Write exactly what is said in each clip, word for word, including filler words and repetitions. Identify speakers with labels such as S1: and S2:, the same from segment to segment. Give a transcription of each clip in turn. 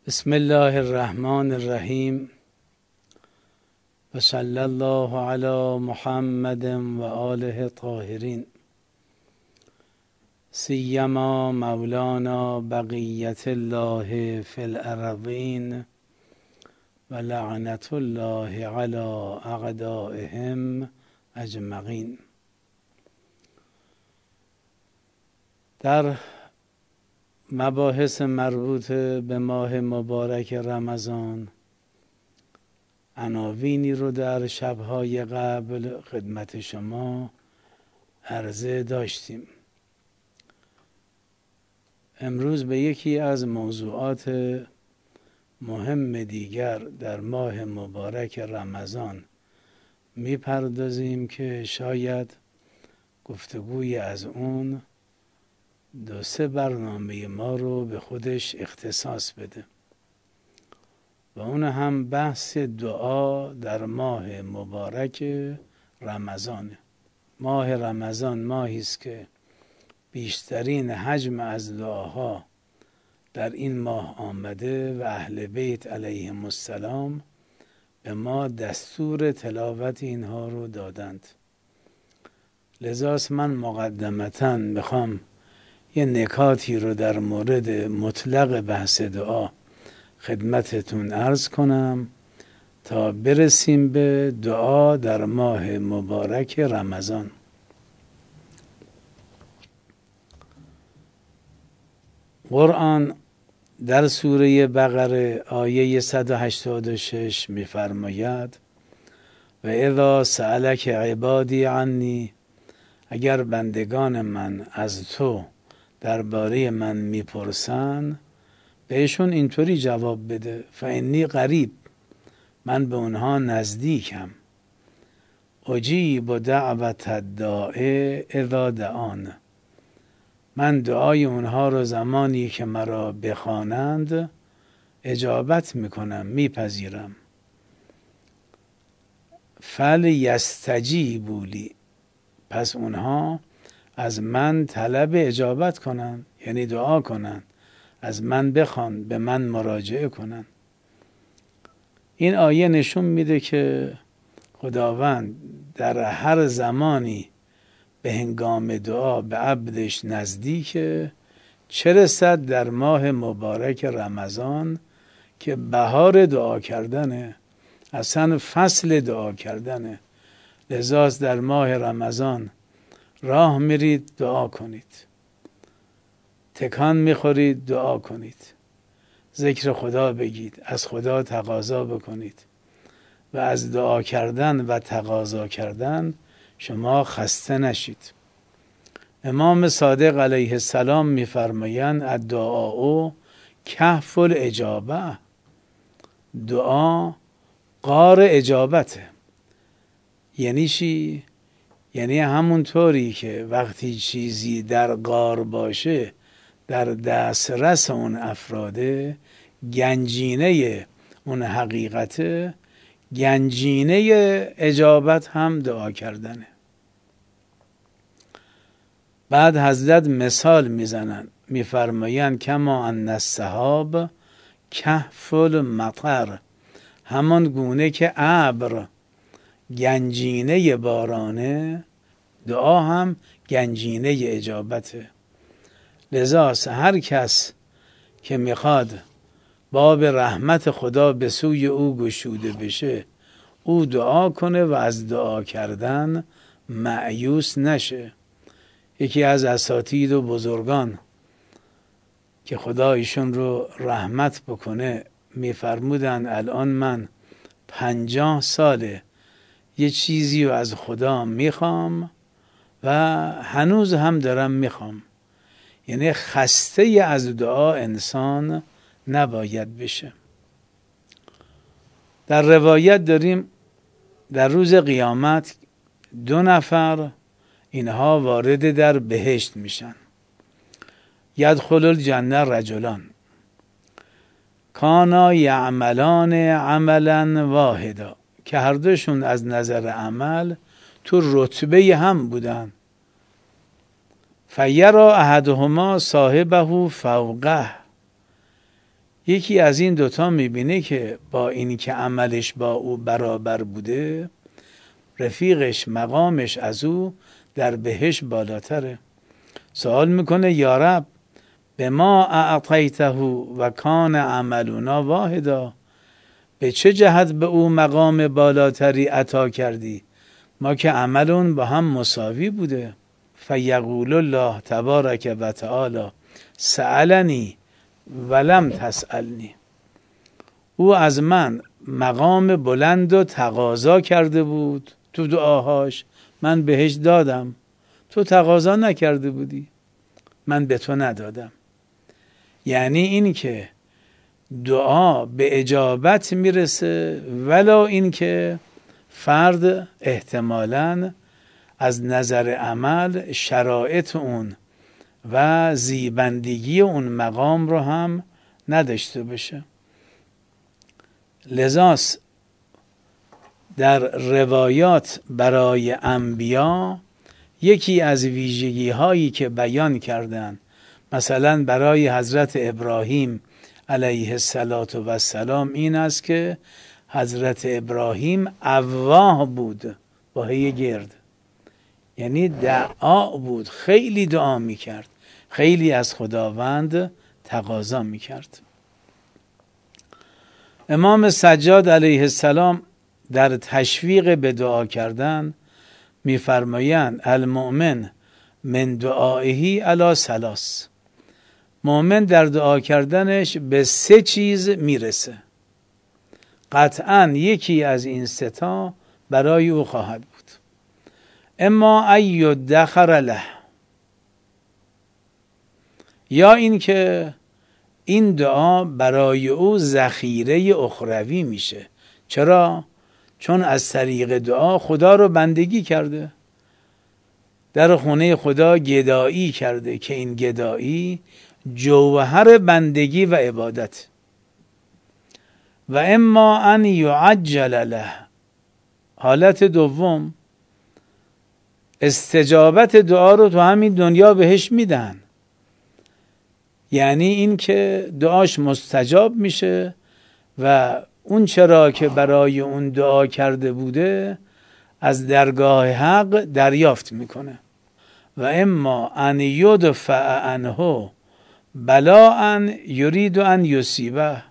S1: بسم الله الرحمن الرحیم و صلی الله علی محمد و آله الطاهرین سیما مولانا بقیت الله فی الارضین و لعنت الله علی اعدائهم اجمعین. در مباحث مربوط به ماه مبارک رمضان عناوینی رو در شبهای قبل خدمت شما عرضه داشتیم. امروز به یکی از موضوعات مهم دیگر در ماه مبارک رمضان میپردازیم که شاید گفتگوی از اون دو سه برنامه ما رو به خودش اختصاص بده و اون هم بحث دعا در ماه مبارک رمضانه. ماه رمضان ماهی است که بیشترین حجم از دعاها در این ماه آمده و اهل بیت علیهم السلام به ما دستور تلاوت اینها رو دادند. لذاست من مقدمتاً میخوام یه نکاتی رو در مورد مطلق بحث دعا خدمتتون عرض کنم تا برسیم به دعا در ماه مبارک رمضان. قرآن در سوره بقره آیه صد و هشتاد و شش می‌فرماید و اذا سألک عبادی عنی، اگر بندگان من از تو درباره من میپرسن بهشون اینطوری جواب بده فانی قریب، من به اونها نزدیکم، اجیب دعوت الداع اذا دعان، من دعای اونها رو زمانی که مرا بخوانند اجابت میکنم، میپذیرم. فلیستجیبوا لی، پس اونها از من طلب اجابت کنن، یعنی دعا کنن، از من بخوان، به من مراجعه کنن. این آیه نشون میده که خداوند در هر زمانی به هنگام دعا به عبدش نزدیکه، چه رسد در ماه مبارک رمضان که بهار دعا کردنه، اصلا فصل دعا کردنه. لذاست در ماه رمضان راه میرید دعا کنید، تکان میخورید دعا کنید، ذکر خدا بگید، از خدا تقاضا بکنید و از دعا کردن و تقاضا کردن شما خسته نشید. امام صادق علیه السلام میفرمایند الدعاء کهف الاجابه، دعا غار اجابته. یعنی چی؟ یعنی همونطوری که وقتی چیزی در غار باشه در دسترس اون افراده، گنجینه اون حقیقته، گنجینه اجابت هم دعا کردنه. بعد حضرت مثال میزنن، میفرمایند کما ان السحاب کهف المطر، همان گونه که ابر گنجینه بارانه، دعا هم گنجینه اجابته. لذاست هر کس که میخواد باب رحمت خدا به سوی او گشوده بشه، او دعا کنه و از دعا کردن مایوس نشه. یکی از اساتید و بزرگان که خدا ایشون رو رحمت بکنه میفرمودن الان من پنجاه ساله یه چیزی رو از خدا میخوام و هنوز هم دارم میخوام. یعنی خسته از دعا انسان نباید بشه. در روایت داریم در روز قیامت دو نفر اینها وارد در بهشت میشن. یدخل الجنه رجلان کانا یعملان عملا واحدا، که هر دوشون از نظر عمل تو رتبه هم بودن. فیرا احدهما صاحبه فوقه، یکی از این دوتا میبینه که با اینی که عملش با او برابر بوده، رفیقش مقامش از او در بهشت بالاتره. سوال میکنه یا رب به ما اعطیته و کان عملنا واحدا، به چه جهت به او مقام بالاتری عطا کردی؟ ما که عملون با هم مساوی بوده. فیقول الله تبارک و تعالی سألنی ولم تسألنی. او از من مقام بلند و تقاضا کرده بود تو دعاهاش، من بهش دادم. تو تقاضا نکرده بودی، من به تو ندادم. یعنی این که دعا به اجابت میرسه، ولو این که فرد احتمالاً از نظر عمل شرایط اون و زیبندگی اون مقام رو هم نداشته باشه. لذاست در روایات برای انبیا یکی از ویژگی هایی که بیان کردن، مثلا برای حضرت ابراهیم علیه السلام این است که حضرت ابراهیم اواه بود با هی گرد، یعنی دعا بود، خیلی دعا میکرد، خیلی از خداوند تقاضا میکرد. امام سجاد علیه السلام در تشویق به دعا کردن میفرمایند المؤمن من دعائه علی ثلاث، مؤمن در دعا کردنش به سه چیز میرسه، قطعا یکی از این سه تا برای او خواهد بود. اما ای دخر له، یا این که این دعا برای او ذخیره اخروی میشه. چرا؟ چون از طریق دعا خدا رو بندگی کرده، در خونه خدا گدایی کرده که این گدایی جوهر بندگی و عبادت. و اما ان یعجل له، حالت دوم استجابت دعا رو تو همین دنیا بهش میدن، یعنی این که دعاش مستجاب میشه و اون چرا که برای اون دعا کرده بوده از درگاه حق دریافت میکنه. و اما ان یدفع عنه بلاء یرید ان یصیبه،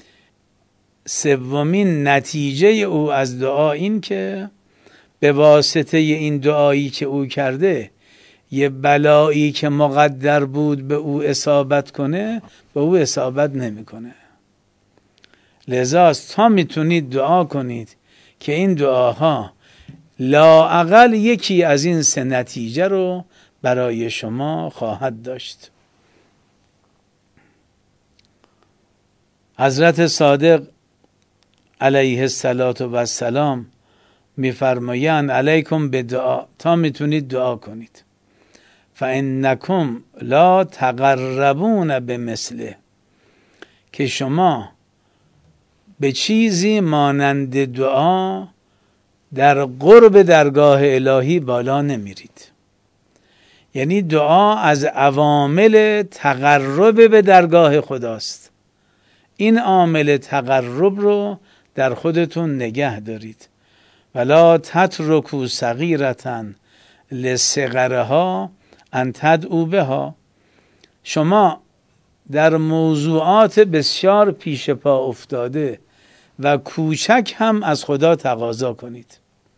S1: سومین نتیجه او از دعا این که به واسطه این دعایی که او کرده یه بلایی که مقدر بود به او اصابت کنه به او اصابت نمیکنه. لذاست تا میتونید دعا کنید که این دعاها لااقل یکی از این سه نتیجه رو برای شما خواهد داشت. حضرت صادق علیه السلام میفرمایند علیکم به دعا، تا میتونید دعا کنید. فانکم لا تقربون بمثله، که شما به چیزی مانند دعا در قرب درگاه الهی بالا نمیرید. یعنی دعا از عوامل تقرب به درگاه خداست. این عامل تقرب رو در خودتون نگه دارید. ولا تترکوا صغیرة لصغرها ان تدعوا بها، شما در موضوعات بسیار پیش پا افتاده و کوچک هم از خدا تقاضا کنید.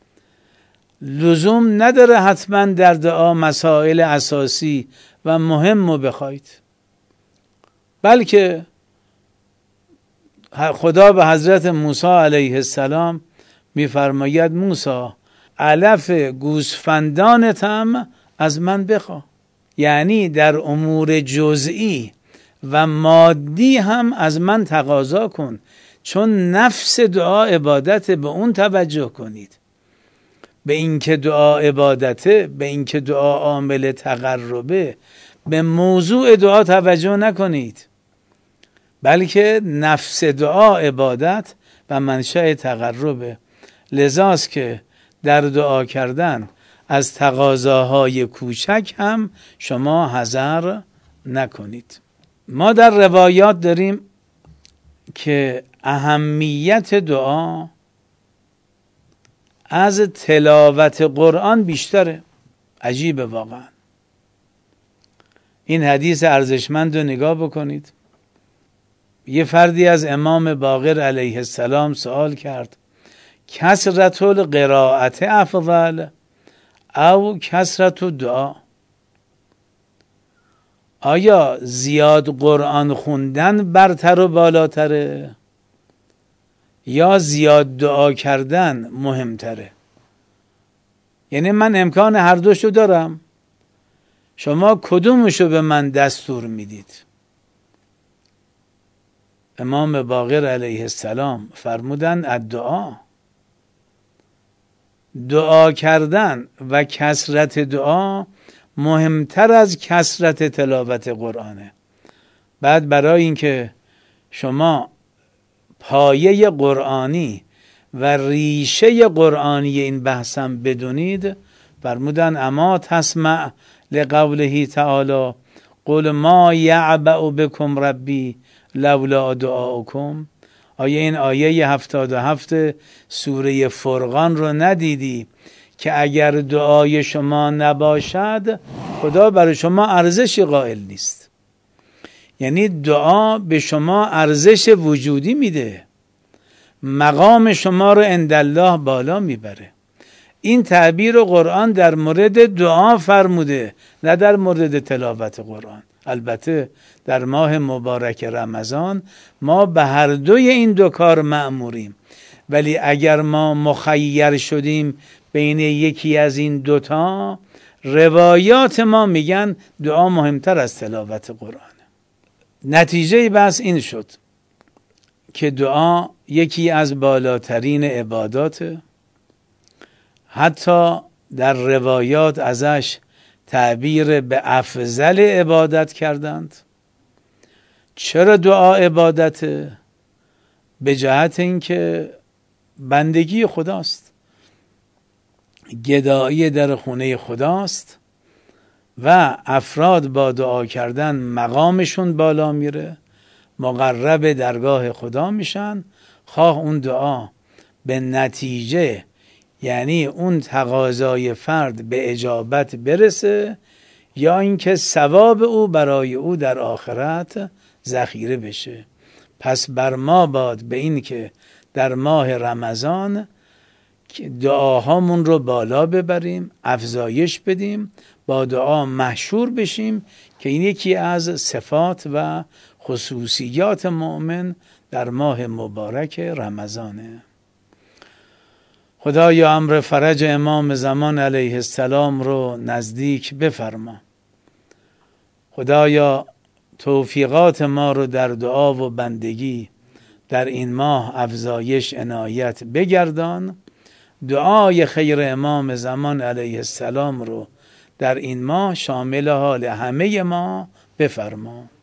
S1: لزوم نداره حتما در دعا مسائل اساسی و مهم رو بخواید، بلکه خدا به حضرت موسی علیه السلام میفرماید موسی علف گوسفندانت هم از من بخواه، یعنی در امور جزئی و مادی هم از من تقاضا کن، چون نفس دعا عبادت، به اون توجه کنید، به اینکه دعا عبادته، به اینکه دعا عامل تقربه، به موضوع دعا توجه نکنید، بلکه نفس دعا عبادت و منشأ تقربه. لذاست که در دعا کردن از تقاضاهای کوچک هم شما حذر نکنید. ما در روایات داریم که اهمیت دعا از تلاوت قرآن بیشتره. عجیبه واقعا. این حدیث ارزشمند رو نگاه بکنید. یه فردی از امام باقر علیه السلام سوال کرد کثرت القراءت افضل او کثرت دعا؟ آیا زیاد قرآن خوندن برتر و بالاتره یا زیاد دعا کردن مهمتره؟ یعنی من امکان هر دوشو دارم، شما کدومشو به من دستور میدید؟ امام باقر علیه السلام فرمودن الدعا. دعا کردن و کثرت دعا مهمتر از کثرت تلاوت قرآنه. بعد برای اینکه شما پایه قرآنی و ریشه قرآنی این بحثم بدونید، فرمودن اما تسمع لقوله تعالی قل ما یعبأ بکم ربی لولا دعاؤکم. آیا این آیه هفتاد و هفت سوره فرقان رو ندیدی که اگر دعای شما نباشد خدا برای شما ارزشی قائل نیست؟ یعنی دعا به شما ارزش وجودی میده، مقام شما رو عندالله بالا میبره. این تعبیر قرآن در مورد دعا فرموده، نه در مورد تلاوت قرآن. البته در ماه مبارک رمضان ما به هر دوی این دو کار مأموریم، ولی اگر ما مخیر شدیم بین یکی از این دوتا، روایات ما میگن دعا مهمتر از تلاوت قرآن. نتیجه بس این شد که دعا یکی از بالاترین عباداته. حتی در روایات ازش تعبیر به افضل عبادت کردند. چرا دعا عبادته؟ به جهت اینکه بندگی خداست، گدایی در خونه خداست و افراد با دعا کردن مقامشون بالا میره، مقرب درگاه خدا میشن، خواه اون دعا به نتیجه یعنی اون تقاضای فرد به اجابت برسه یا اینکه ثواب او برای او در آخرت ذخیره بشه. پس بر ما باد به این که در ماه رمضان دعاهامون رو بالا ببریم، افزایش بدیم، با دعا مشهور بشیم که این یکی از صفات و خصوصیات مؤمن در ماه مبارک رمضانه. خدایا امر فرج امام زمان علیه السلام رو نزدیک بفرما. خدایا توفیقات ما رو در دعا و بندگی در این ماه افزایش عنایت بگردان. دعای خیر امام زمان علیه السلام رو در این ماه شامل حال همه ما بفرما.